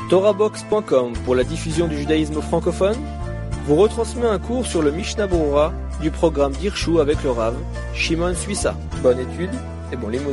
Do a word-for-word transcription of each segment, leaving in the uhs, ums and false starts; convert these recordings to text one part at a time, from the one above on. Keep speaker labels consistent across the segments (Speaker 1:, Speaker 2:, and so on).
Speaker 1: Torahbox point com pour la diffusion du judaïsme francophone vous retransmet un cours sur le Mishnah Berurah du programme d'Hirshu avec le Rav Shimon Suissa. Bonne étude et bon limoud.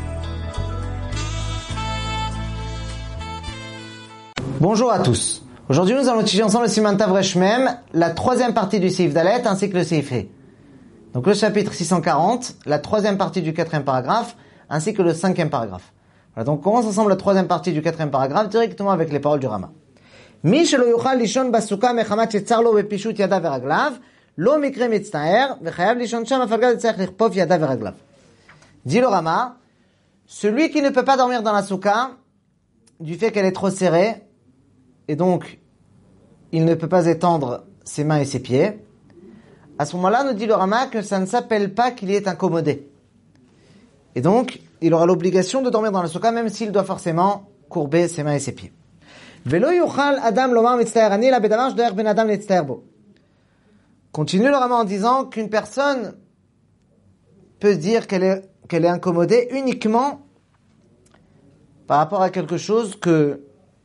Speaker 2: Bonjour à tous. Aujourd'hui, nous allons étudier ensemble le Siman Tav Resh Mem, la troisième partie du Seif Dalet ainsi que le Seif He. Donc le chapitre six cent quarante, la troisième partie du quatrième paragraphe ainsi que le cinquième paragraphe. Voilà, donc on commence ensemble la troisième partie du quatrième paragraphe directement avec les paroles du Rama. Mi shelo yuchal lishon basuka mechamat shetzar lo bepishut yadav veraglav, lo mikre mitztaer, vechayav lishon sham afalgad tzarich lichpof yadav veraglav. Dit le Rama, celui qui ne peut pas dormir dans la souka, du fait qu'elle est trop serrée, et donc il ne peut pas étendre ses mains et ses pieds, à ce moment-là, nous dit le Rama que ça ne s'appelle pas qu'il est incommodé. Et donc, il aura l'obligation de dormir dans la souka, même s'il doit forcément courber ses mains et ses pieds. Velo yuchal adam lomar mitztaer ani la bedavar shdoer ben adam letztaer bo. Continue le Rama en disant qu'une personne peut dire qu'elle est, qu'elle est incommodée uniquement par rapport à quelque chose que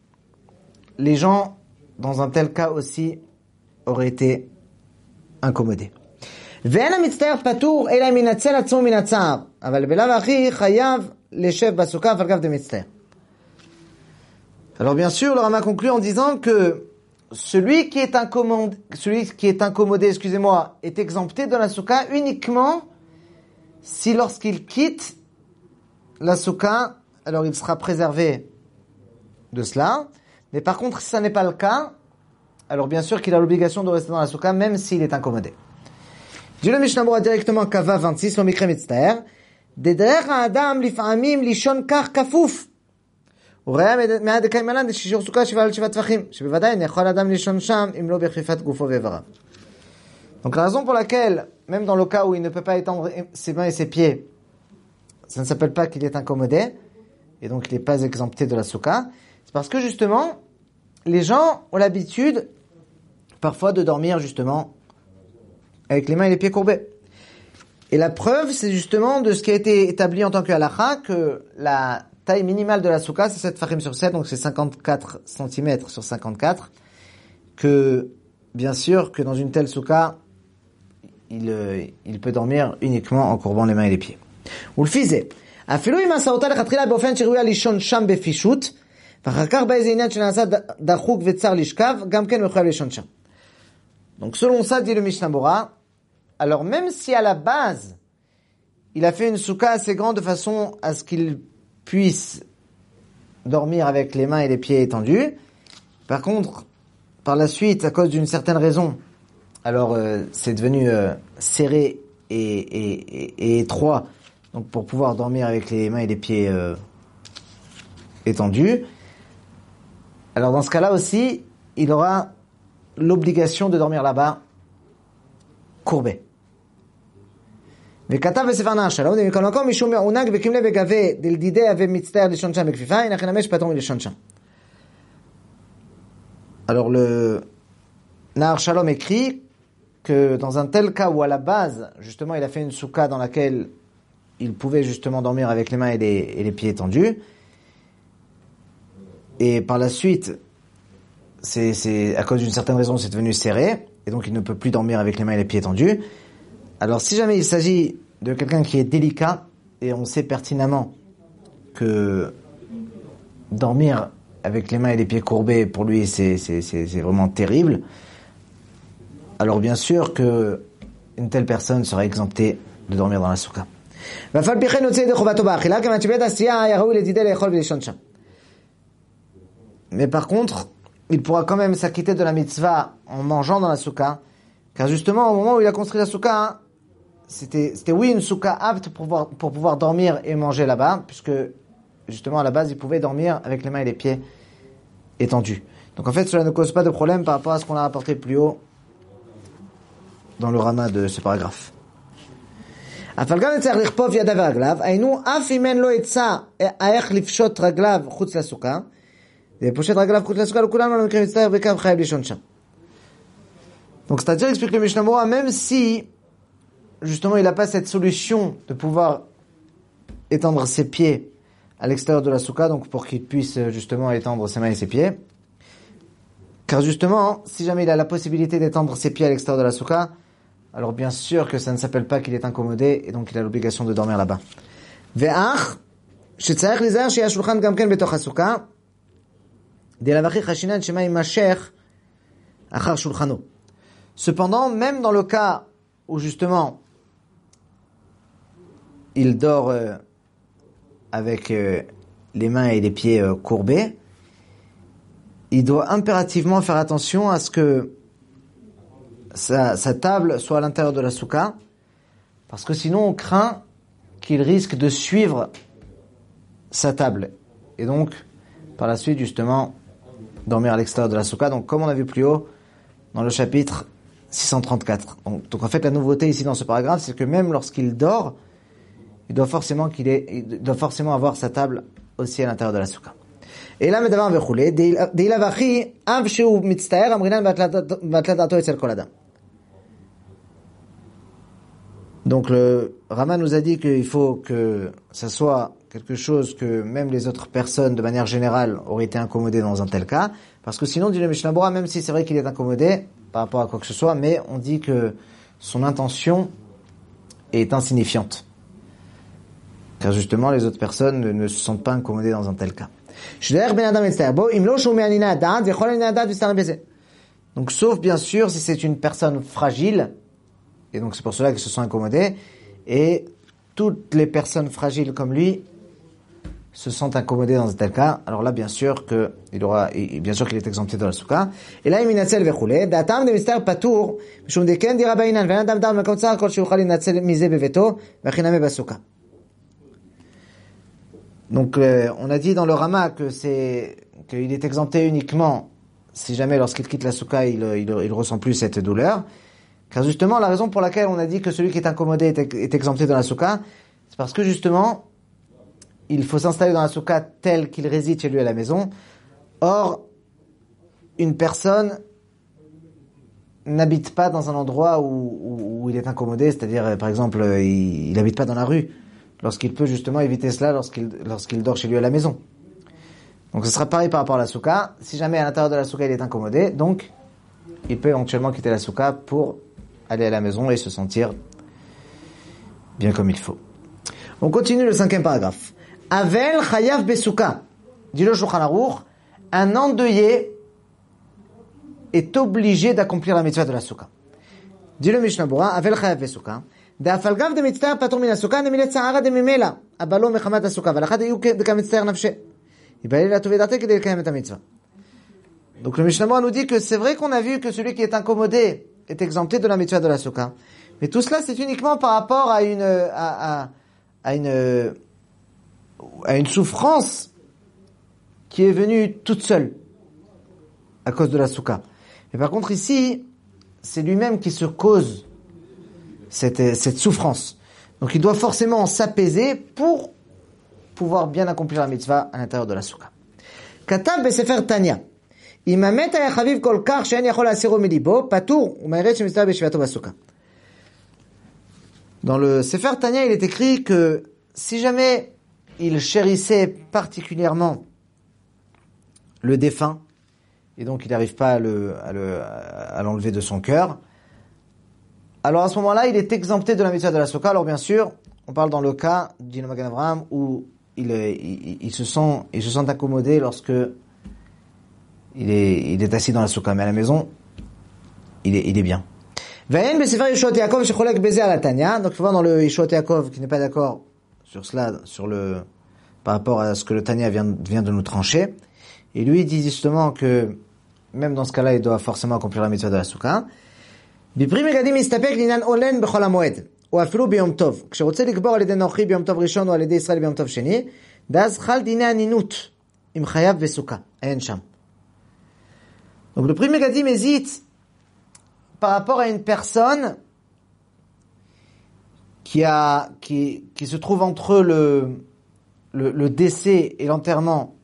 Speaker 2: les gens, dans un tel cas aussi, auraient été incommodés. ואין המצטער פטור אלא אם ינצל עצמו מן הצער, אבל בלאו הכי חייב לשב בסוכה ועל גב דמצטער. Alors bien sûr, le Rama conclut en disant que celui qui est incommodé, celui qui est incommodé, excusez-moi, est exempté de la souka uniquement si lorsqu'il quitte la souka, alors il sera préservé de cela. Mais par contre, si ça n'est pas le cas, alors bien sûr qu'il a l'obligation de rester dans la souka même s'il est incommodé. Dit le Mishnah Berurah directement Kava vingt-six, lo mikre mitztaer, דדרך האדם לפעמים לישון כך כפוף. הוא ראה מעד דקאי מלן דשישור סוכה שבעה על שבעה טווחים, שבוודאי יכול האדם לישון שם אם לא בכפיפת גופו ואיבריו. Donc la raison pour laquelle, même dans le cas où il ne peut pas étendre ses mains et ses pieds, ça ne s'appelle pas qu'il est incommodé, et donc il n'est pas exempté de la souka, c'est parce que justement, les gens ont l'habitude parfois de dormir justement avec les mains et les pieds courbés. Et la preuve, c'est justement de ce qui a été établi en tant que halakha, que la taille minimale de la souka, c'est sept fachim sur sept, donc c'est cinquante-quatre centimètres sur cinquante-quatre, que, bien sûr, que dans une telle souka, il, euh, il peut dormir uniquement en courbant les mains et les pieds. Ou le fizé. אפילו אם עשה אותה לכתחילה באופן שראויה לישון שם בפישוט, ואחר כך באיזה עניין שנעשה דחוק וצר לשכב, גם כן מחויב לישון שם. Donc selon ça, dit le Mishnah Berurah, alors même si à la base, il a fait une souka assez grande de façon à ce qu'il puisse dormir avec les mains et les pieds étendus, par contre, par la suite, à cause d'une certaine raison, alors euh, c'est devenu euh, serré et, et, et, et étroit, donc pour pouvoir dormir avec les mains et les pieds euh, étendus, alors dans ce cas-là aussi, il aura l'obligation de dormir là-bas courbé. וכתב בספר נער שלום, ומכל מקום משום מעונג וכמלה בגבי דלדידי אבי מצטער לישון שם בכפיפה, הנה חנמש פתור מלישון שם. Alors le Nahar Shalom écrit que dans un tel cas où à la base, justement, il a fait une souka dans laquelle il pouvait justement dormir avec les mains et les, et les pieds tendus, et par la suite, c'est, c'est à cause d'une certaine raison, c'est devenu serré, et donc il ne peut plus dormir avec les mains et les pieds tendus. Alors si jamais il s'agit de quelqu'un qui est délicat, et on sait pertinemment que dormir avec les mains et les pieds courbés, pour lui, c'est, c'est, c'est, c'est vraiment terrible, alors bien sûr que une telle personne sera exemptée de dormir dans la souka. Mais par contre, il pourra quand même s'acquitter de la mitzvah en mangeant dans la souka, car justement au moment où il a construit la souka, c'était, c'était oui une souka apte pour pouvoir, pour pouvoir dormir et manger là-bas, puisque justement à la base il pouvait dormir avec les mains et les pieds étendus. Donc en fait cela ne cause pas de problème par rapport à ce qu'on a rapporté plus haut dans le Rama de ce paragraphe. אבל גם צריך לכפוף ידיו ורגליו, היינו אף אם אין לו עצה איך לפשוט רגליו חוץ לסוכה, ופושט רגליו חוץ לסוכה, לכולנו לא מקרה מצטער בקו חייב לישון שם. Donc c'est-à-dire, explique le Mishnah Berurah, même si justement il n'a pas cette solution de pouvoir étendre ses pieds à l'extérieur de la soukha, donc pour qu'il puisse justement étendre ses mains et ses pieds, Car justement, si jamais il a la possibilité d'étendre ses pieds à l'extérieur de la souka, alors bien sûr que ça ne s'appelle pas qu'il est incommodé, et donc il a l'obligation de dormir là-bas. Ve'ach, shetzarech lizar sheya shulchan gam ken betoch hasouka, de lavachi chashinan shema imashech achar shulchano. Cependant, même dans le cas où justement il dort euh, avec euh, les mains et les pieds euh, courbés, il doit impérativement faire attention à ce que sa, sa table soit à l'intérieur de la souka, parce que sinon on craint qu'il risque de suivre sa table, et donc par la suite justement dormir à l'extérieur de la souka. Donc comme on a vu plus haut dans le chapitre six cent trente-quatre. Donc, donc en fait la nouveauté ici dans ce paragraphe, c'est que même lorsqu'il dort, il doit forcément qu'il ait, il doit forcément avoir sa table aussi à l'intérieur de la souka. Et là, מדבר וכולי, דאילה ואחי, אב שהוא מצטער, אמרינן בהתלת דעתו אצל כל אדם. Donc le Rama nous a dit qu'il faut que ça soit quelque chose que même les autres personnes, de manière générale, auraient été incommodées dans un tel cas, parce que sinon, dit le Mishnah Bora, même si c'est vrai qu'il est incommodé par rapport à quoi que ce soit, mais on dit que son intention est insignifiante. Car justement, les autres personnes ne, ne se sentent pas incommodées dans un tel cas. Donc sauf bien sûr si c'est une personne fragile, et donc c'est pour cela qu'ils se sont incommodés, et toutes les personnes fragiles comme lui se sentent incommodées dans un tel cas, alors là bien sûr que il aura, bien sûr qu'il est exempté de la souka. Et là il minatzel vechule, datam de mister patour, mishum deken dira bainan, ve'an dam dam makom tzar kol sheuchal linatzel mize beveto, v'chiname basuka. Donc euh, on a dit dans le Rama que c'est qu'il est exempté uniquement si jamais lorsqu'il quitte la souka il il, il ressent plus cette douleur. Car justement la raison pour laquelle on a dit que celui qui est incommodé est, est exempté dans la souka, c'est parce que justement il faut s'installer dans la souka telle qu'il réside chez lui à la maison. Or une personne n'habite pas dans un endroit où, où, où il est incommodé, c'est-à-dire par exemple il n'habite pas dans la rue, lorsqu'il peut justement éviter cela lorsqu'il, lorsqu'il dort chez lui à la maison. Donc ce sera pareil par rapport à la souka. Si jamais à l'intérieur de la souka il est incommodé, donc il peut éventuellement quitter la souka pour aller à la maison et se sentir bien comme il faut. On continue le cinquième paragraphe. Avel chayav besouka. Dit le Shulchan Aruch, un endeuillé est obligé d'accomplir la mitzvah de la souka. Dit le Mishnah Bora, Avel chayav besouka. דאף גב דמצטער פטור מן הסוכה נמילה צערה דממילא אבל לא מחמת הסוכה ולאחד יהיו כמצטער נפשי יבהל לה טובי דעתי כדי לקיים את המצווה. Donc le Mishnah nous dit que c'est vrai qu'on a vu que celui qui est incommodé est exempté de la mitzvah de la souka, mais tout cela c'est uniquement par rapport à une à, à, à une à une souffrance qui est venue toute seule à cause de la souka. Mais par contre ici c'est lui-même qui se cause Cette, cette souffrance. Donc il doit forcément s'apaiser pour pouvoir bien accomplir la mitzvah à l'intérieur de la souka. Katav besefer Tanya. אם המת היה חביב כל כך שאין יכול להסירו מליבו, פטור, ומהירד שמסתבר בישיבתו בסוכה. Dans le Sefer Tanya, il est écrit que si jamais il chérissait particulièrement le défunt, et donc il n'arrive pas à, le, à, le, à l'enlever de son cœur, alors à ce moment-là, il est exempté de la mitzvah de la souka. Alors bien sûr, on parle dans le cas d'Ino Magen Avraham où il, il, il, se sent, il se sent accommodé lorsque il est, il est assis dans la souka. Mais à la maison, il est, il est bien. Donc il faut voir dans le Yeshuot Yaakov qui n'est pas d'accord sur cela, sur le, par rapport à ce que le Tanya vient, vient de nous trancher. Et lui, il dit justement que même dans ce cas-là, il doit forcément accomplir la mitzvah de la souka. בפרי מגדים מסתפק לעניין עולן בכל המועד, או אפילו ביום טוב. כשרוצה לקבור על ידי נוחי ביום טוב ראשון או על ידי ישראל ביום טוב שני, ואז חל דיני הנינות, עם חייב וסוכה. אין שם. Donc le Pri Megadim hésite par rapport à une personne qui a, qui, qui se trouve entre le, le, le décès et l'enterrement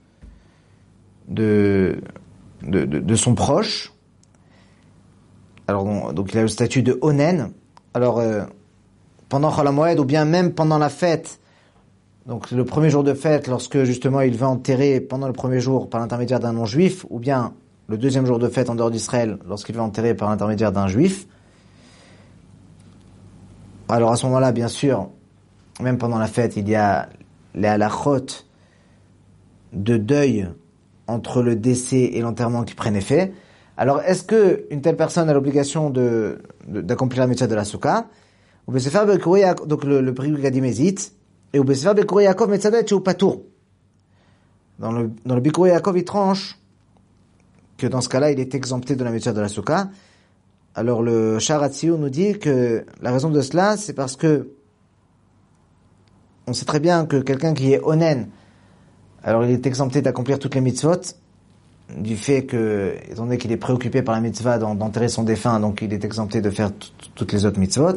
Speaker 2: de, de, de, de son proche. Alors donc il a le statut de onen. Alors euh, pendant Chol HaMoed ou bien même pendant la fête, donc le premier jour de fête, lorsque justement il va enterrer pendant le premier jour par l'intermédiaire d'un non-juif, ou bien le deuxième jour de fête en dehors d'Israël, lorsqu'il va enterrer par l'intermédiaire d'un juif. Alors à ce moment-là, bien sûr, même pendant la fête, il y a les halachot de deuil entre le décès et l'enterrement qui prennent effet. Alors, est-ce que une telle personne a l'obligation de, de d'accomplir la mitzvah de la souka? Ou Besefer Bekurei Yaakov, donc le, le prix Gadim hésite, et ou Besefer Bekurei Yaakov Metzadet ou Patour. Dans le, dans le Bekurei Yaakov, il tranche que dans ce cas-là, il est exempté de la mitzvah de la souka. Alors, le Sha'ar HaTziyun nous dit que la raison de cela, c'est parce que on sait très bien que quelqu'un qui est onen, alors il est exempté d'accomplir toutes les mitzvot, du fait que, étant donné qu'il est préoccupé par la mitzvah d'enterrer son défunt, donc il est exempté de faire t- toutes les autres mitzvot.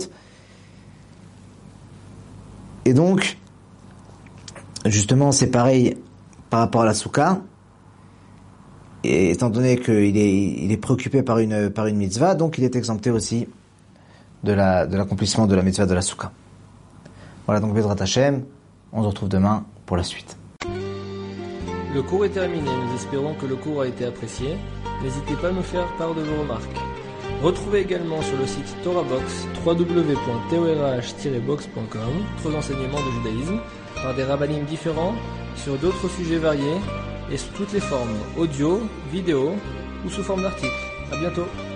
Speaker 2: Et donc, justement, c'est pareil par rapport à la souka. Et étant donné qu'il est, il est préoccupé par une, par une mitzvah, donc il est exempté aussi de la, de l'accomplissement de la mitzvah de la souka. Voilà, donc Bezrat Hashem, on se retrouve demain pour la suite.
Speaker 1: Le cours est terminé, nous espérons que le cours a été apprécié. N'hésitez pas à nous faire part de vos remarques. Retrouvez également sur le site TorahBox, w w w point torah tiret box point com, d'autres enseignements de judaïsme, par des rabbinim différents, sur d'autres sujets variés, et sous toutes les formes, audio, vidéo, ou sous forme d'articles. À bientôt!